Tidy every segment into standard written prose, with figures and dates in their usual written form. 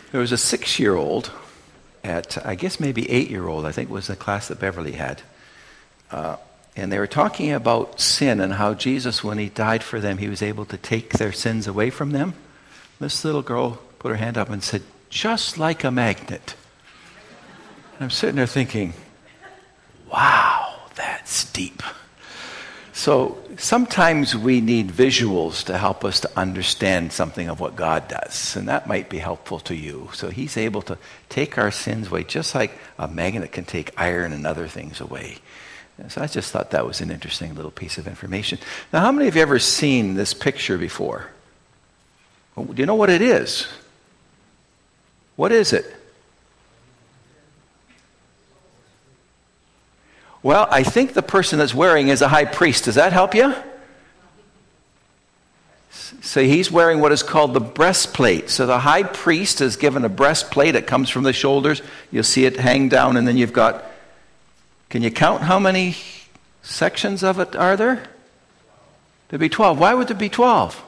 There was a 6-year-old at, I guess maybe 8-year-old, I think was the class that Beverly had. And they were talking about sin and how Jesus, when he died for them, he was able to take their sins away from them. This little girl put her hand up and said, just like a magnet. And I'm sitting there thinking, wow, that's deep. So sometimes we need visuals to help us to understand something of what God does, and that might be helpful to you. So he's able to take our sins away just like a magnet can take iron and other things away. And so I just thought that was an interesting little piece of information. Now, how many of you have ever seen this picture before? Do you know what it is? What is it? Well, I think the person that's wearing is a high priest. Does that help you? So he's wearing what is called the breastplate. So the high priest is given a breastplate. It comes from the shoulders. You'll see it hang down, and then you've got, can you count how many sections of it are there? There'd be 12. Why would there be 12?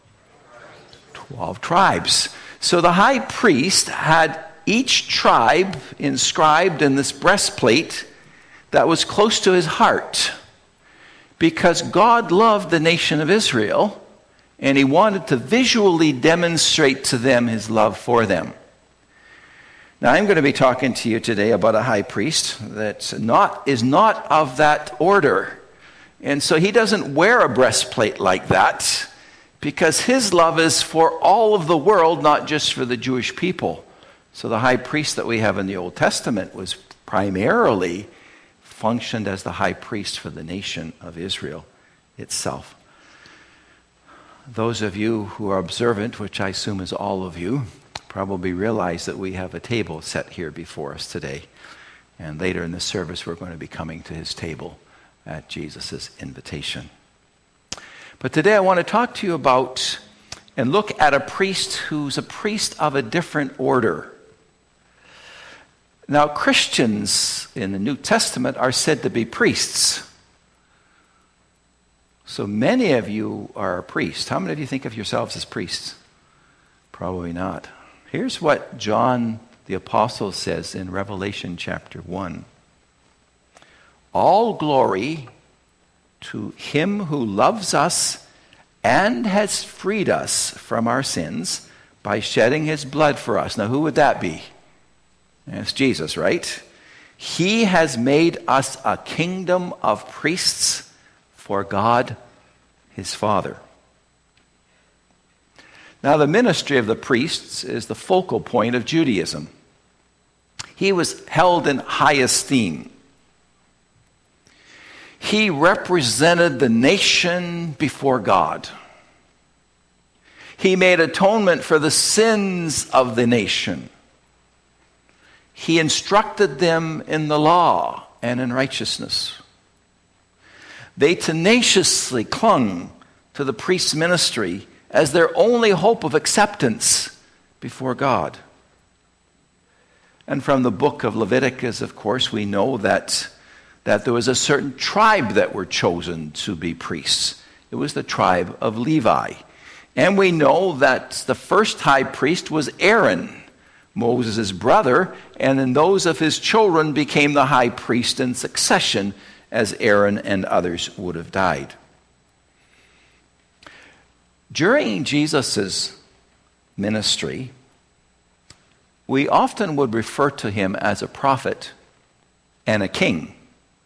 12 tribes. So the high priest had each tribe inscribed in this breastplate that was close to his heart, because God loved the nation of Israel and he wanted to visually demonstrate to them his love for them. Now, I'm going to be talking to you today about a high priest that is not of that order. And so he doesn't wear a breastplate like that, because his love is for all of the world, not just for the Jewish people. So the high priest that we have in the Old Testament was primarily functioned as the high priest for the nation of Israel itself. Those of you who are observant, which I assume is all of you, probably realize that we have a table set here before us today. And later in the service, we're going to be coming to his table at Jesus' invitation. But today I want to talk to you about and look at a priest who's a priest of a different order. Now, Christians in the New Testament are said to be priests. So many of you are a priest. How many of you think of yourselves as priests? Probably not. Here's what John the Apostle says in Revelation chapter 1. All glory to him who loves us and has freed us from our sins by shedding his blood for us. Now, who would that be? It's Jesus, right? He has made us a kingdom of priests for God, his Father. Now, the ministry of the priests is the focal point of Judaism. He was held in high esteem. He represented the nation before God. He made atonement for the sins of the nation. He instructed them in the law and in righteousness. They tenaciously clung to the priest's ministry as their only hope of acceptance before God. And from the book of Leviticus, of course, we know that there was a certain tribe that were chosen to be priests. It was the tribe of Levi. And we know that the first high priest was Aaron, Moses' brother, and then those of his children became the high priest in succession as Aaron and others would have died. During Jesus' ministry, we often would refer to him as a prophet and a king.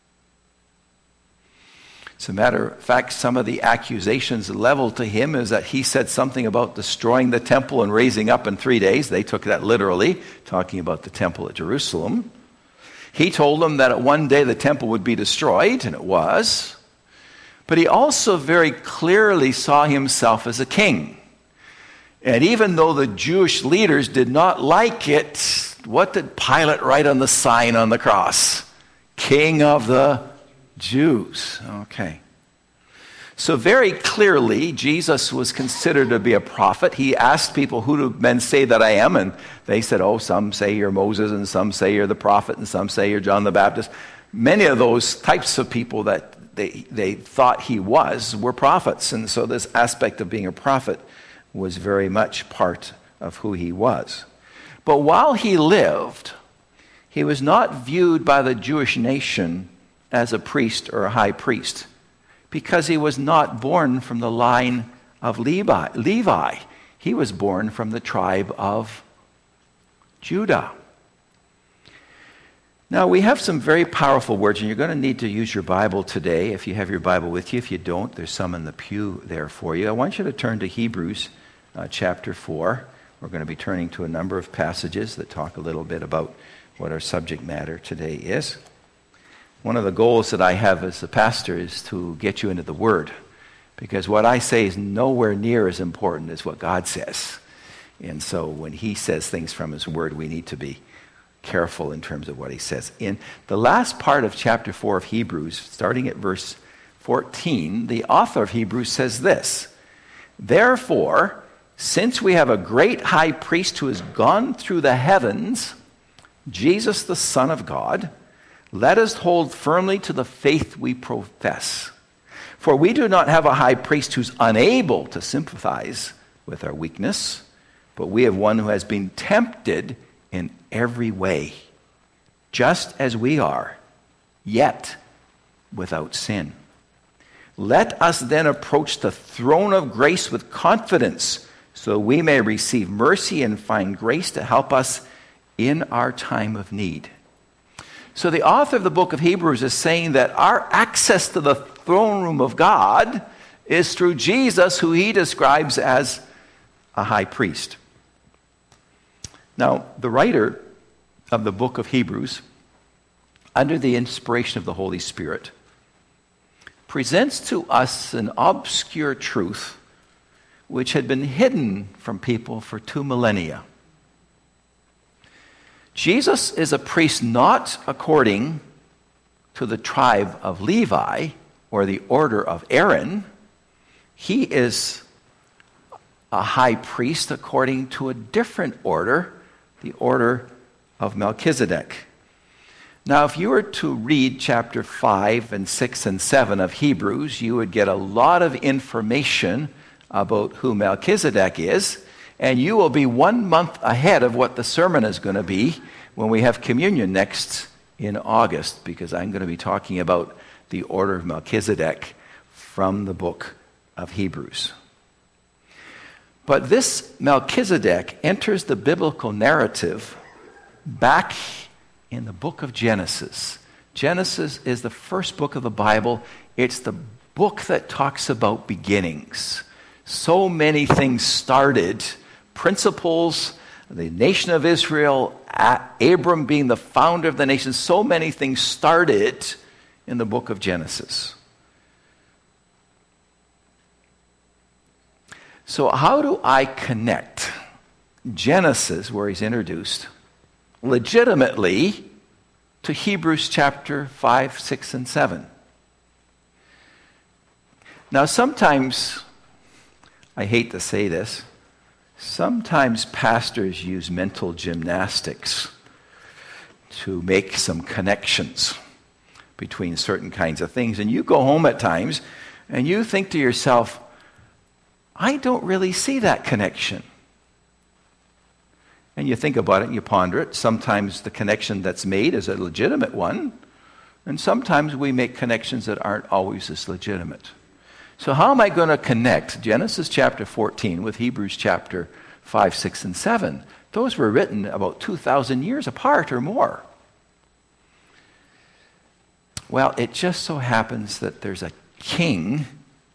As a matter of fact, some of the accusations leveled to him is that he said something about destroying the temple and raising up in 3 days. They took that literally, talking about the temple at Jerusalem. He told them that one day the temple would be destroyed, and it was. But he also very clearly saw himself as a king. And even though the Jewish leaders did not like it, what did Pilate write on the sign on the cross? King of the Jews. Okay. So very clearly, Jesus was considered to be a prophet. He asked people, who do men say that I am? And they said, oh, some say you're Moses, and some say you're the prophet, and some say you're John the Baptist. Many of those types of people that they thought he was were prophets. And so this aspect of being a prophet was very much part of who he was. But while he lived, he was not viewed by the Jewish nation as a priest or a high priest because he was not born from the line of Levi. He was born from the tribe of Judah. Now, we have some very powerful words, and you're going to need to use your Bible today if you have your Bible with you. If you don't, there's some in the pew there for you. I want you to turn to Hebrews chapter 4. We're going to be turning to a number of passages that talk a little bit about what our subject matter today is. One of the goals that I have as a pastor is to get you into the Word, because what I say is nowhere near as important as what God says. And so when he says things from his Word, we need to be careful in terms of what he says. In the last part of chapter 4 of Hebrews, starting at verse 14, the author of Hebrews says this: "Therefore, since we have a great high priest who has gone through the heavens, Jesus the Son of God, let us hold firmly to the faith we profess. For we do not have a high priest who's unable to sympathize with our weakness, but we have one who has been tempted in every way, just as we are, yet without sin. Let us then approach the throne of grace with confidence, so we may receive mercy and find grace to help us in our time of need." So the author of the book of Hebrews is saying that our access to the throne room of God is through Jesus, who he describes as a high priest. Now, the writer of the book of Hebrews, under the inspiration of the Holy Spirit, presents to us an obscure truth which had been hidden from people for 2 millennia. Jesus is a priest not according to the tribe of Levi or the order of Aaron. He is a high priest according to a different order, the order of Melchizedek. Now, if you were to read chapter 5 and 6 and 7 of Hebrews, you would get a lot of information about who Melchizedek is, and you will be 1 month ahead of what the sermon is going to be when we have communion next in August, because I'm going to be talking about the order of Melchizedek from the book of Hebrews. But this Melchizedek enters the biblical narrative back in the book of Genesis. Genesis is the first book of the Bible. It's the book that talks about beginnings. So many things started, principles, the nation of Israel, Abram being the founder of the nation, so many things started in the book of Genesis. So how do I connect Genesis, where he's introduced, legitimately to Hebrews chapter 5, 6, and 7? Now, sometimes, I hate to say this, sometimes pastors use mental gymnastics to make some connections between certain kinds of things. And you go home at times and you think to yourself, I don't really see that connection. And you think about it and you ponder it. Sometimes the connection that's made is a legitimate one, and sometimes we make connections that aren't always as legitimate. So how am I going to connect Genesis chapter 14 with Hebrews chapter 5, 6, and 7? Those were written about 2,000 years apart or more. Well, it just so happens that there's a king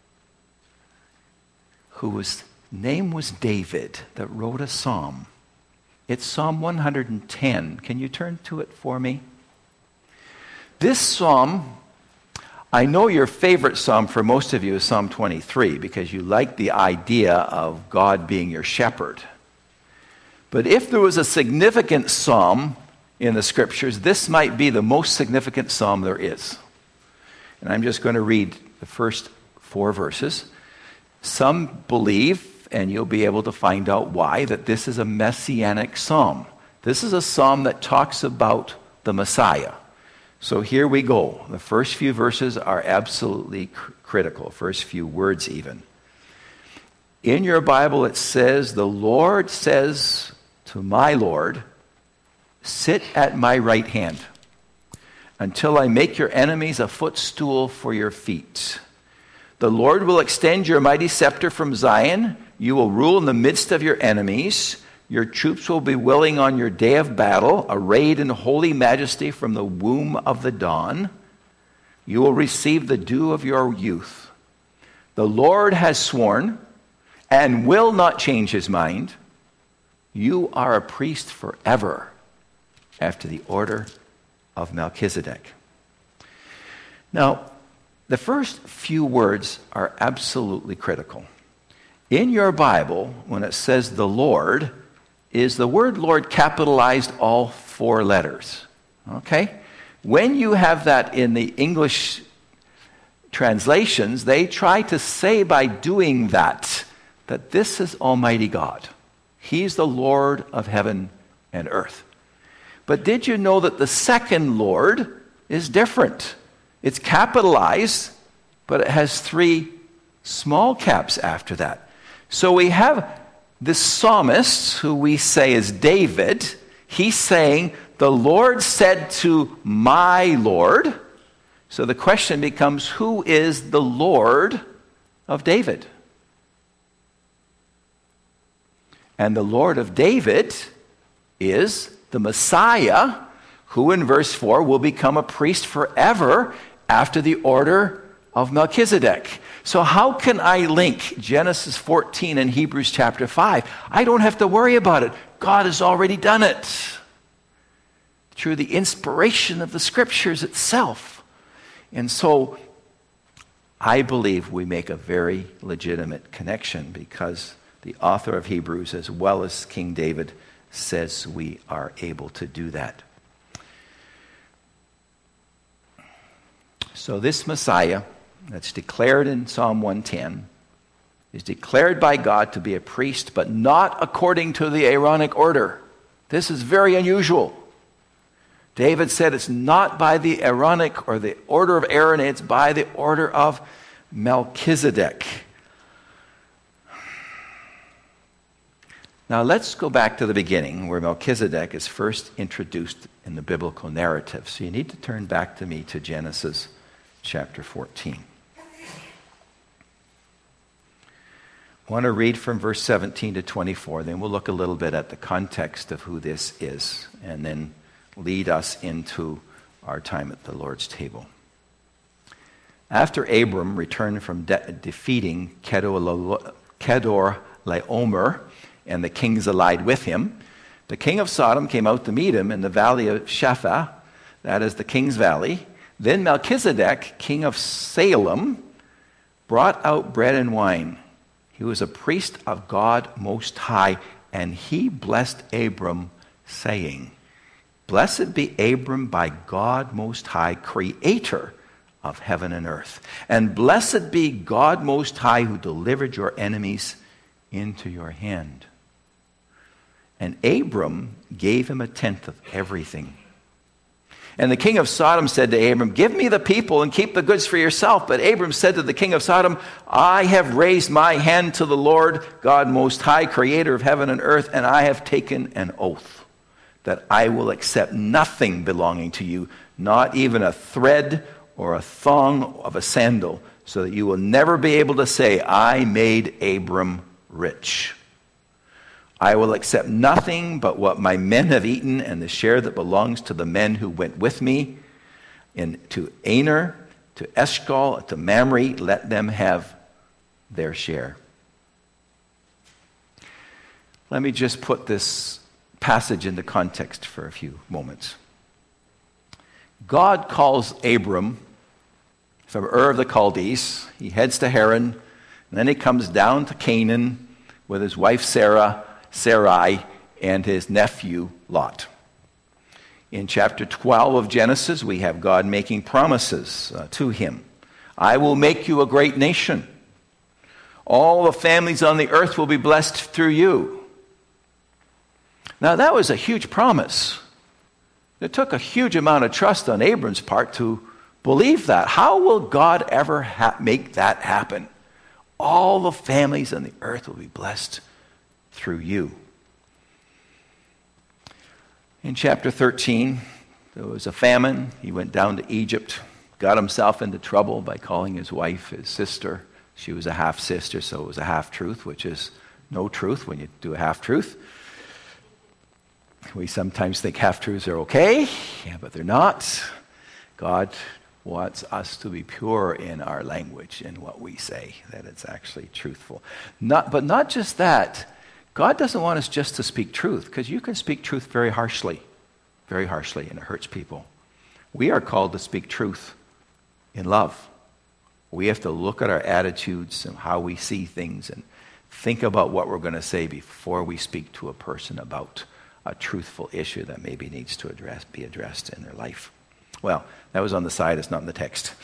whose name was David that wrote a psalm. It's Psalm 110. Can you turn to it for me? This psalm, I know your favorite psalm for most of you is Psalm 23 because you like the idea of God being your shepherd. But if there was a significant psalm in the scriptures, this might be the most significant psalm there is. And I'm just going to read the first 4 verses. Some believe, and you'll be able to find out why, that this is a messianic psalm. This is a psalm that talks about the Messiah. So here we go. The first few verses are absolutely critical, first few words even. In your Bible it says, the Lord says to my Lord, sit at my right hand until I make your enemies a footstool for your feet. The Lord will extend your mighty scepter from Zion. You will rule in the midst of your enemies. Your troops will be willing on your day of battle, arrayed in holy majesty from the womb of the dawn. You will receive the dew of your youth. The Lord has sworn and will not change his mind. You are a priest forever after the order of Melchizedek. Now, the first few words are absolutely critical. In your Bible, when it says the Lord, is the word Lord capitalized all 4 letters? Okay? When you have that in the English translations, they try to say by doing that this is Almighty God. He's the Lord of heaven and earth. But did you know that the second Lord is different? It's capitalized, but it has 3 small caps after that. So we have this psalmist, who we say is David. He's saying, the Lord said to my Lord. So the question becomes, who is the Lord of David? And the Lord of David is the Messiah, who in verse 4 will become a priest forever after the order of Melchizedek. So how can I link Genesis 14 and Hebrews chapter 5? I don't have to worry about it. God has already done it through the inspiration of the Scriptures itself. And so I believe we make a very legitimate connection, because the author of Hebrews, as well as King David, says we are able to do that. So this Messiah that's declared in Psalm 110 is declared by God to be a priest, but not according to the Aaronic order. This is very unusual. David said it's not by the Aaronic or the order of Aaron, it's by the order of Melchizedek. Now let's go back to the beginning, where Melchizedek is first introduced in the biblical narrative. So you need to turn back to me to Genesis chapter 14. I want to read from verse 17 to 24. Then we'll look a little bit at the context of who this is, and then lead us into our time at the Lord's table. After Abram returned from defeating Kedorlaomer and the kings allied with him, the king of Sodom came out to meet him in the valley of Shepha, that is the king's valley. Then Melchizedek, king of Salem, brought out bread and wine. He was a priest of God Most High, and he blessed Abram, saying, Blessed be Abram by God Most High, creator of heaven and earth. And blessed be God Most High, who delivered your enemies into your hand. And Abram gave him 1/10 of everything. And the king of Sodom said to Abram, Give me the people and keep the goods for yourself. But Abram said to the king of Sodom, I have raised my hand to the Lord, God Most High, creator of heaven and earth, and I have taken an oath that I will accept nothing belonging to you, not even a thread or a thong of a sandal, so that you will never be able to say, I made Abram rich. I will accept nothing but what my men have eaten, and the share that belongs to the men who went with me to Aner, to Eshcol, to Mamre. Let them have their share. Let me just put this passage into context for a few moments. God calls Abram from Ur of the Chaldees. He heads to Haran, and then he comes down to Canaan with his wife Sarai, and his nephew Lot. In chapter 12 of Genesis, we have God making promises to him. I will make you a great nation. All the families on the earth will be blessed through you. Now that was a huge promise. It took a huge amount of trust on Abram's part to believe that. How will God ever make that happen? All the families on the earth will be blessed through you. In chapter 13, there was a famine. He went down to Egypt, got himself into trouble by calling his wife his sister. She was a half-sister, so it was a half-truth, which is no truth when you do a half-truth. We sometimes think half-truths are okay, but they're not. God wants us to be pure in our language, in what we say, that it's actually truthful. But not just that. God doesn't want us just to speak truth, because you can speak truth very harshly, and it hurts people. We are called to speak truth in love. We have to look at our attitudes and how we see things and think about what we're going to say before we speak to a person about a truthful issue that maybe needs to be addressed in their life. Well, that was on the side, it's not in the text.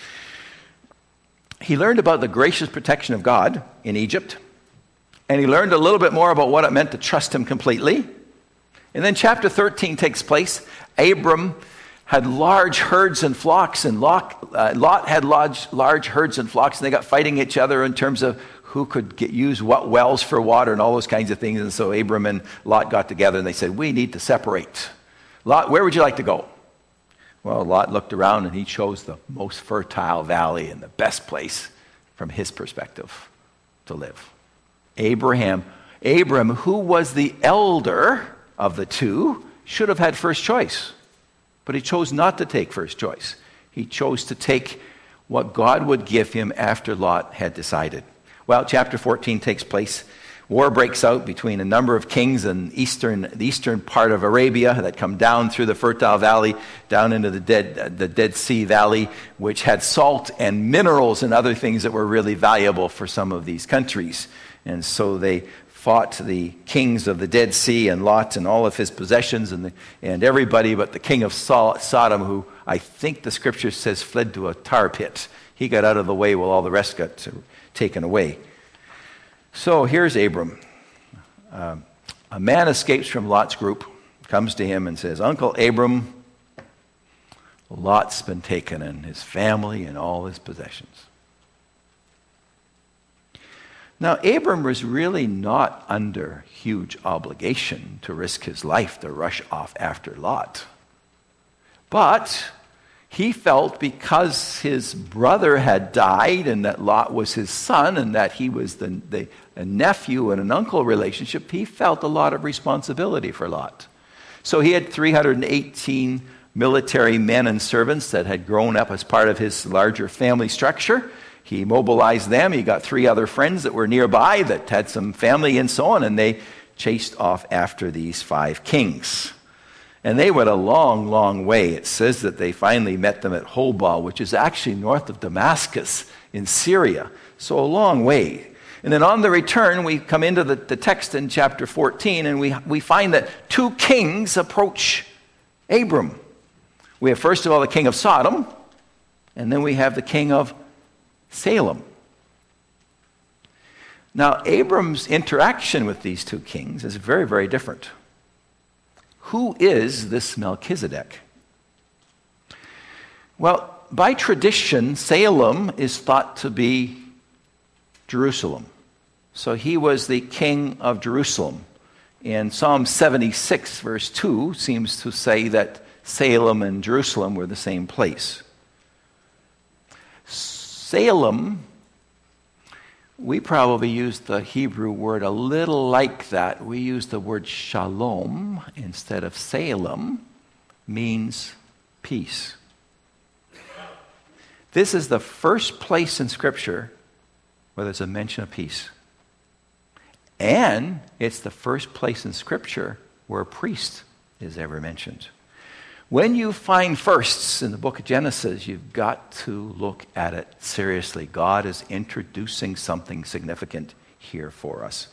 He learned about the gracious protection of God in Egypt, and he learned a little bit more about what it meant to trust him completely. And then chapter 13 takes place. Abram had large herds and flocks, and Lot had large herds and flocks, and they got fighting each other in terms of who could use what wells for water and all those kinds of things. And so Abram and Lot got together and they said, we need to separate. Lot, where would you like to go? Well, Lot looked around and he chose the most fertile valley and the best place from his perspective to live. Abram, who was the elder of the two, should have had first choice. But he chose not to take first choice. He chose to take what God would give him after Lot had decided. Well, chapter 14 takes place. War breaks out between a number of kings in the eastern part of Arabia that come down through the Fertile Valley, down into the Dead Sea Valley, which had salt and minerals and other things that were really valuable for some of these countries. And so they fought the kings of the Dead Sea and Lot and all of his possessions and everybody but the king of Sodom, who I think the scripture says fled to a tar pit. He got out of the way while all the rest got taken away. So here's Abram. A man escapes from Lot's group, comes to him and says, Uncle Abram, Lot's been taken and his family and all his possessions. Now, Abram was really not under huge obligation to risk his life to rush off after Lot. But he felt because his brother had died and that Lot was his son and that he was a nephew and an uncle relationship, he felt a lot of responsibility for Lot. So he had 318 military men and servants that had grown up as part of his larger family structure. He mobilized them. He got 3 other friends that were nearby that had some family and so on, and they chased off after these 5 kings. And they went a long, long way. It says that they finally met them at Hobal, which is actually north of Damascus in Syria. So a long way. And then on the return, we come into the text in chapter 14, and we find that 2 kings approach Abram. We have, first of all, the king of Sodom, and then we have the king of Salem. Now, Abram's interaction with these 2 kings is very, very different. Who is this Melchizedek? Well, by tradition, Salem is thought to be Jerusalem. So he was the king of Jerusalem. And Psalm 76, verse 2, seems to say that Salem and Jerusalem were the same place. Salem, we probably use the Hebrew word a little like that. We use the word shalom instead of Salem, means peace. This is the first place in Scripture where there's a mention of peace. And it's the first place in Scripture where a priest is ever mentioned. When you find firsts in the book of Genesis, you've got to look at it seriously. God is introducing something significant here for us.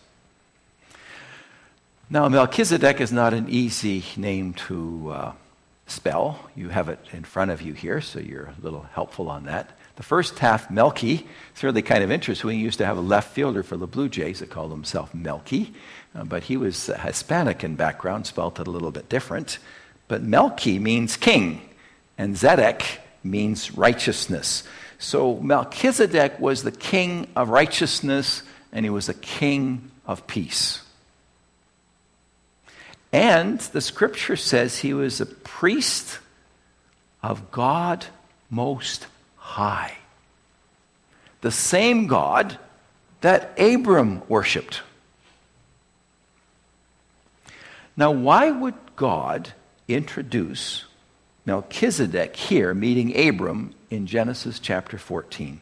Now, Melchizedek is not an easy name to spell. You have it in front of you here, so you're a little helpful on that. The first half, Melchi, it's really kind of interesting. We used to have a left fielder for the Blue Jays that called himself Melchi, but he was Hispanic in background, spelled it a little bit different. But Melchi means king, and Zedek means righteousness. So Melchizedek was the king of righteousness, and he was a king of peace. And the scripture says he was a priest of God Most High. The same God that Abram worshipped. Now, why would God introduce Melchizedek here meeting Abram in Genesis chapter 14?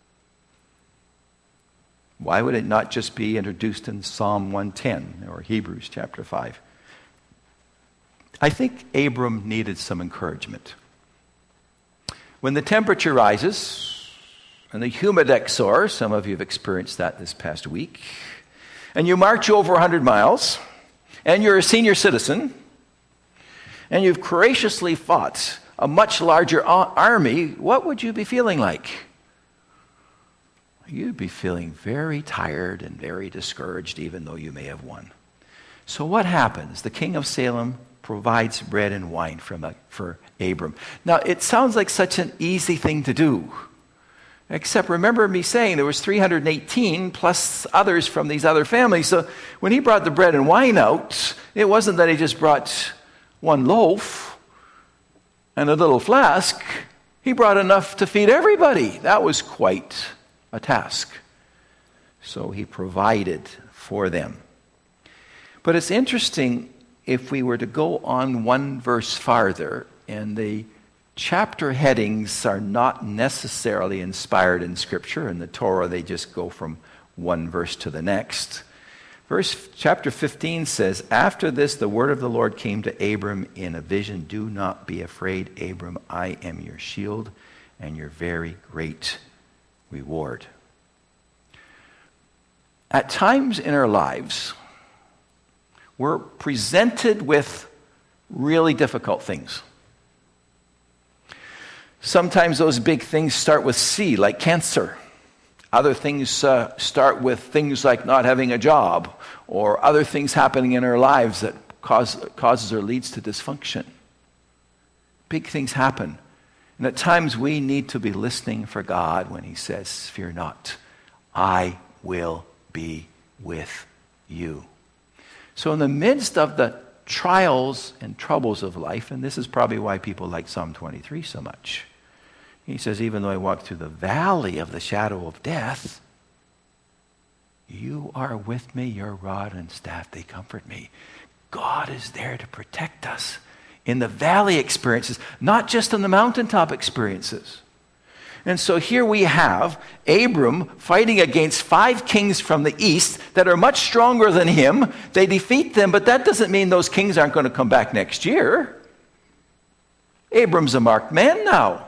Why would it not just be introduced in Psalm 110 or Hebrews chapter 5? I think Abram needed some encouragement. When the temperature rises and the humidex soars, some of you have experienced that this past week, and you march over 100 miles, and you're a senior citizen, and you've courageously fought a much larger army, what would you be feeling like? You'd be feeling very tired and very discouraged, even though you may have won. So what happens? The king of Salem provides bread and wine for Abram. Now, it sounds like such an easy thing to do. Except remember me saying there was 318 plus others from these other families. So when he brought the bread and wine out, it wasn't that he just brought one loaf and a little flask. He brought enough to feed everybody. That was quite a task. So he provided for them. But it's interesting if we were to go on one verse farther, and the chapter headings are not necessarily inspired in Scripture. In the Torah, they just go from one verse to the next. Chapter 15 says, "After this, the word of the Lord came to Abram in a vision. Do not be afraid, Abram. I am your shield and your very great reward." At times in our lives, we're presented with really difficult things. Sometimes those big things start with C, like cancer. Other things start with things like not having a job, or other things happening in our lives that causes or leads to dysfunction. Big things happen. And at times we need to be listening for God when he says, "Fear not, I will be with you." So in the midst of the trials and troubles of life, and this is probably why people like Psalm 23 so much, he says, "Even though I walk through the valley of the shadow of death, you are with me, your rod and staff, they comfort me." God is there to protect us in the valley experiences, not just in the mountaintop experiences. And so here we have Abram fighting against 5 kings from the east that are much stronger than him. They defeat them, but that doesn't mean those kings aren't going to come back next year. Abram's a marked man now.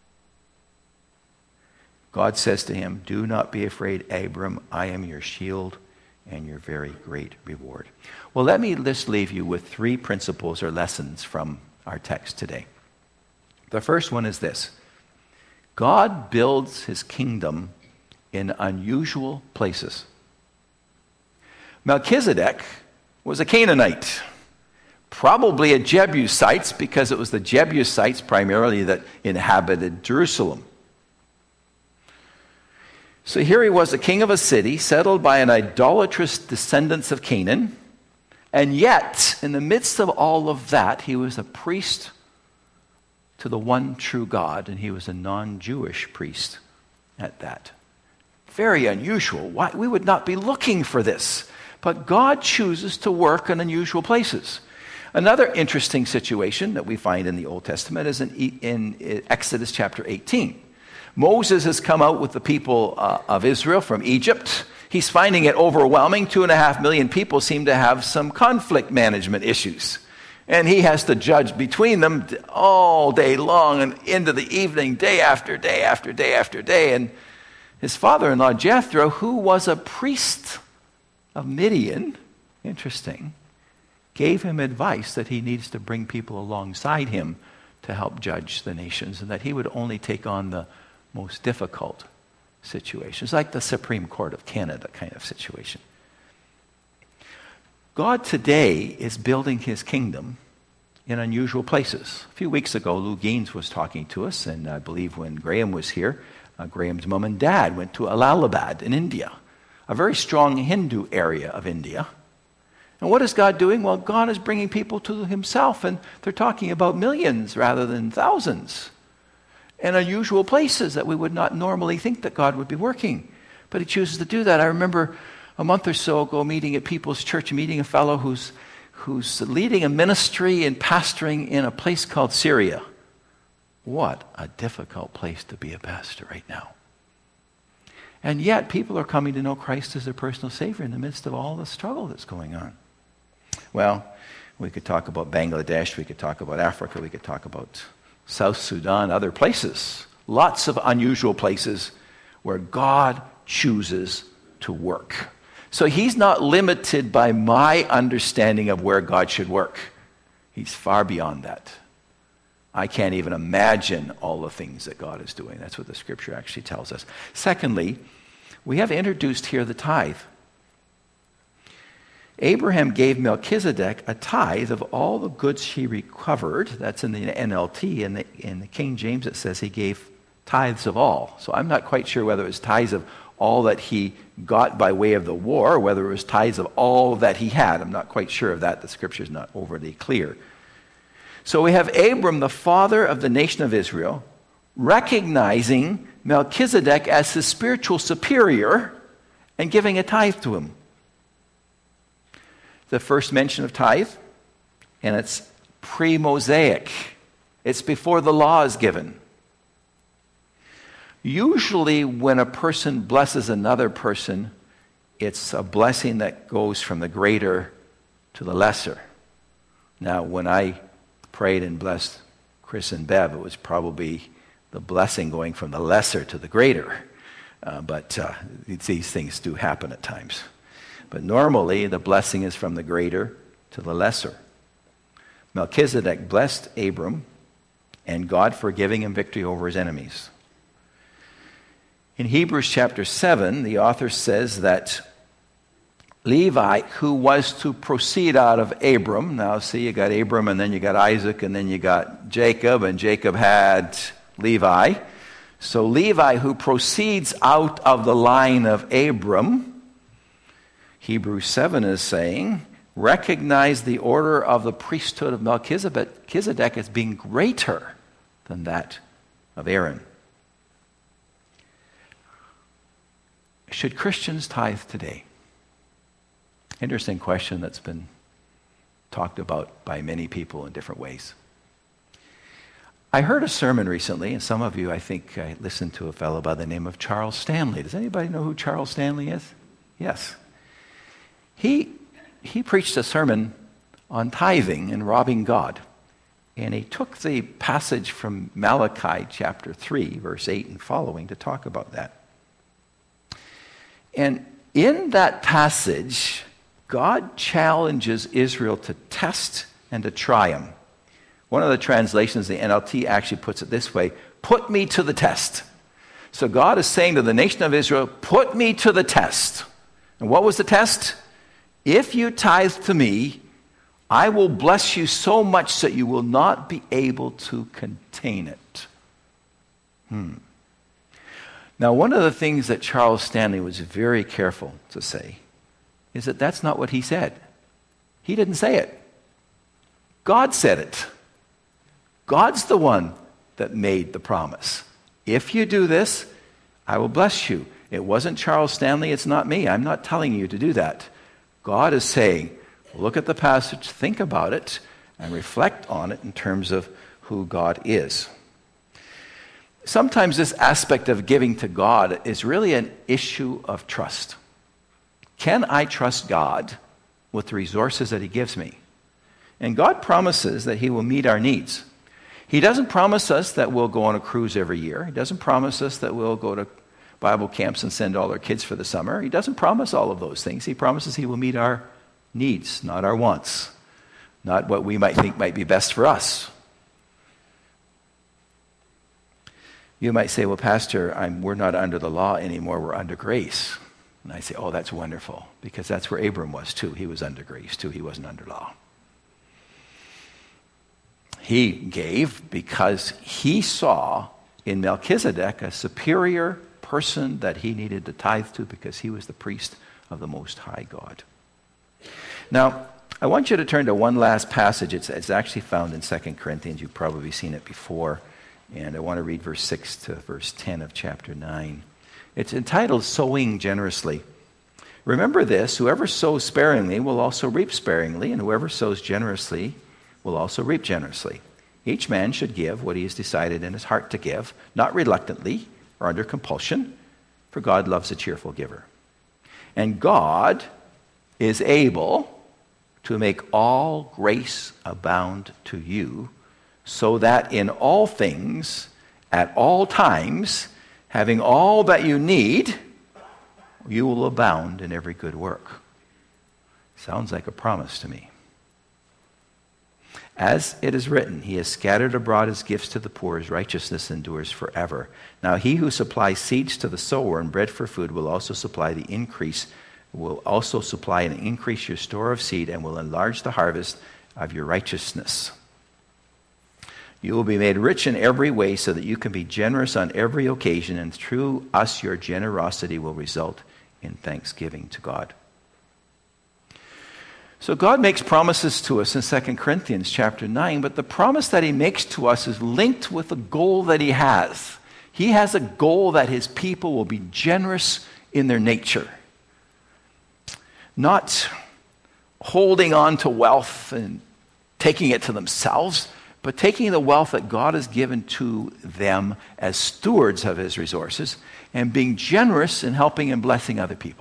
God says to him, "Do not be afraid, Abram. I am your shield and your very great reward." Well, let me just leave you with 3 principles or lessons from our text today. The first one is this: God builds his kingdom in unusual places. Melchizedek was a Canaanite, probably a Jebusite, because it was the Jebusites primarily that inhabited Jerusalem. So here he was, the king of a city settled by an idolatrous descendants of Canaan, and yet, in the midst of all of that, he was a priest to the one true God, and he was a non-Jewish priest at that. Very unusual. Why? We would not be looking for this, but God chooses to work in unusual places. Another interesting situation that we find in the Old Testament is in Exodus chapter 18. Moses has come out with the people of Israel from Egypt. He's finding it overwhelming. 2.5 million people seem to have some conflict management issues. And he has to judge between them all day long and into the evening, day after day after day after day. And his father-in-law, Jethro, who was a priest of Midian, interesting, gave him advice that he needs to bring people alongside him to help judge the nations, and that he would only take on the most difficult situations, like the Supreme Court of Canada kind of situation. God today is building his kingdom in unusual places. A few weeks ago, Lou Gaines was talking to us, and I believe when Graham was here, Graham's mom and dad went to Allahabad in India, a very strong Hindu area of India. And what is God doing? Well, God is bringing people to himself, and they're talking about millions rather than thousands, and unusual places that we would not normally think that God would be working. But he chooses to do that. I remember a month or so ago meeting at People's Church, meeting a fellow who's leading a ministry and pastoring in a place called Syria. What a difficult place to be a pastor right now. And yet people are coming to know Christ as their personal Savior in the midst of all the struggle that's going on. Well, we could talk about Bangladesh, we could talk about Africa, we could talk about South Sudan, other places. Lots of unusual places where God chooses to work. So he's not limited by my understanding of where God should work. He's far beyond that. I can't even imagine all the things that God is doing. That's what the scripture actually tells us. Secondly, we have introduced here the tithe. Abraham gave Melchizedek a tithe of all the goods he recovered. That's in the NLT. In the King James it says he gave tithes of all. So I'm not quite sure whether it was tithes of all that he got by way of the war, or whether it was tithes of all that he had. I'm not quite sure of that. The scripture is not overly clear. So we have Abram, the father of the nation of Israel, recognizing Melchizedek as his spiritual superior and giving a tithe to him. The first mention of tithe, and it's pre-Mosaic. It's before the law is given. Usually when a person blesses another person, it's a blessing that goes from the greater to the lesser. Now, when I prayed and blessed Chris and Bev, it was probably the blessing going from the lesser to the greater. But these things do happen at times. But normally, the blessing is from the greater to the lesser. Melchizedek blessed Abram and God for giving him victory over his enemies. In Hebrews chapter 7, the author says that Levi, who was to proceed out of Abram, now see, you got Abram, and then you got Isaac, and then you got Jacob, and Jacob had Levi. So Levi, who proceeds out of the line of Abram, Hebrews 7 is saying, recognize the order of the priesthood of Melchizedek as being greater than that of Aaron. Should Christians tithe today? Interesting question that's been talked about by many people in different ways. I heard a sermon recently, and some of you, I think, I listened to a fellow by the name of Charles Stanley. Does anybody know who Charles Stanley is? Yes. He preached a sermon on tithing and robbing God. And he took the passage from Malachi chapter 3, verse 8 and following to talk about that. And in that passage, God challenges Israel to test and to try him. One of the translations, the NLT, actually puts it this way: put me to the test. So God is saying to the nation of Israel, put me to the test. And what was the test? If you tithe to me, I will bless you so much that you will not be able to contain it. Now, one of the things that Charles Stanley was very careful to say is that that's not what he said. He didn't say it. God said it. God's the one that made the promise. If you do this, I will bless you. It wasn't Charles Stanley, it's not me. I'm not telling you to do that. God is saying, look at the passage, think about it, and reflect on it in terms of who God is. Sometimes this aspect of giving to God is really an issue of trust. Can I trust God with the resources that he gives me? And God promises that he will meet our needs. He doesn't promise us that we'll go on a cruise every year. He doesn't promise us that we'll go to Bible camps and send all our kids for the summer. He doesn't promise all of those things. He promises he will meet our needs, not our wants, not what we might think might be best for us. You might say, well, Pastor, we're not under the law anymore, we're under grace. And I say, oh, that's wonderful, because that's where Abram was too. He was under grace too. He wasn't under law. He gave because he saw in Melchizedek a superior person that he needed to tithe to because he was the priest of the Most High God. Now, I want you to turn to one last passage. It's actually found in 2 Corinthians. You've probably seen it before. And I want to read verse 6 to verse 10 of chapter 9. It's entitled Sowing Generously. Remember this, whoever sows sparingly will also reap sparingly, and whoever sows generously will also reap generously. Each man should give what he has decided in his heart to give, not reluctantly or under compulsion, for God loves a cheerful giver. And God is able to make all grace abound to you, so that in all things, at all times, having all that you need, you will abound in every good work. Sounds like a promise to me. As it is written, he has scattered abroad his gifts to the poor, his righteousness endures forever. Now he who supplies seeds to the sower and bread for food will also supply and increase your store of seed and will enlarge the harvest of your righteousness. You will be made rich in every way so that you can be generous on every occasion, and through us your generosity will result in thanksgiving to God. So God makes promises to us in 2 Corinthians chapter 9, but the promise that he makes to us is linked with a goal that he has. He has a goal that his people will be generous in their nature. Not holding on to wealth and taking it to themselves, but taking the wealth that God has given to them as stewards of his resources and being generous in helping and blessing other people.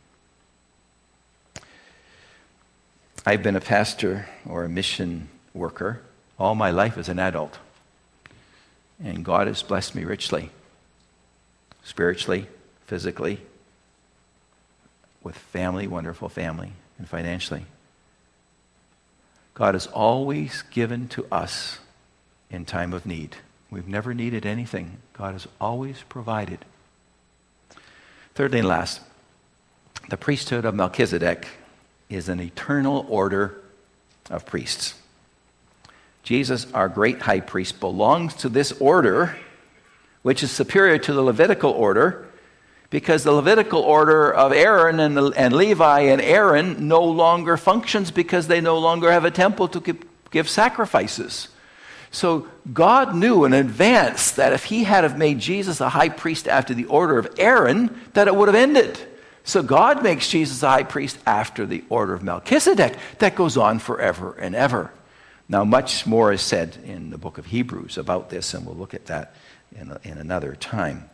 I've been a pastor or a mission worker all my life as an adult. And God has blessed me richly, spiritually, physically, with family, wonderful family, and financially. God has always given to us in time of need. We've never needed anything. God has always provided. Thirdly and last, the priesthood of Melchizedek is an eternal order of priests. Jesus, our great high priest, belongs to this order, which is superior to the Levitical order, because the Levitical order of Aaron and Levi and Aaron no longer functions because they no longer have a temple to give sacrifices. So God knew in advance that if he had have made Jesus a high priest after the order of Aaron, that it would have ended. So God makes Jesus a high priest after the order of Melchizedek that goes on forever and ever. Now much more is said in the book of Hebrews about this, and we'll look at that in another time.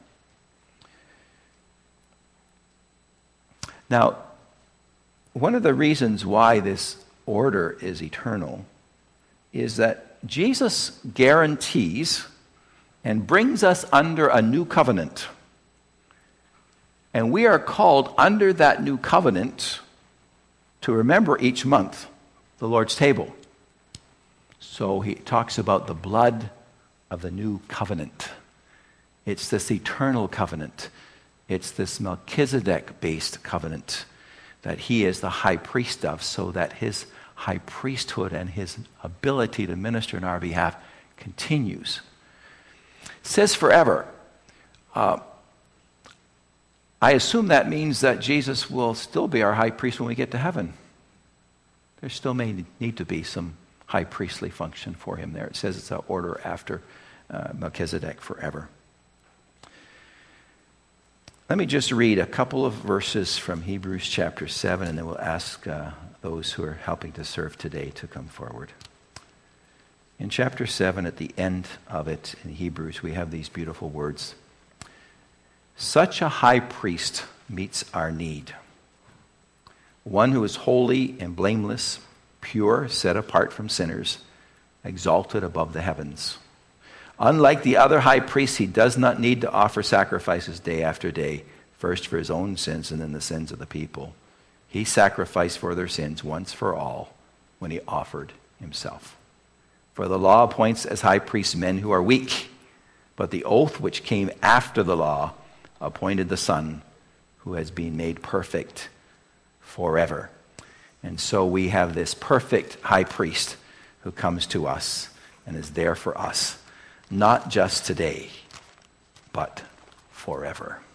Now, one of the reasons why this order is eternal is that Jesus guarantees and brings us under a new covenant. And we are called under that new covenant to remember each month the Lord's table. So he talks about the blood of the new covenant. It's this eternal covenant. It's this Melchizedek-based covenant that he is the high priest of, so that his high priesthood and his ability to minister on our behalf continues. It says forever. I assume that means that Jesus will still be our high priest when we get to heaven. There still may need to be some high priestly function for him there. It says it's an order after Melchizedek forever. Let me just read a couple of verses from Hebrews chapter 7, and then we'll ask those who are helping to serve today to come forward. In chapter 7, at the end of it, in Hebrews, we have these beautiful words. Such a high priest meets our need. One who is holy and blameless, pure, set apart from sinners, exalted above the heavens. Unlike the other high priests, he does not need to offer sacrifices day after day, first for his own sins and then the sins of the people. He sacrificed for their sins once for all when he offered himself. For the law appoints as high priests men who are weak, but the oath which came after the law appointed the Son who has been made perfect forever. And so we have this perfect high priest who comes to us and is there for us. Not just today, but forever.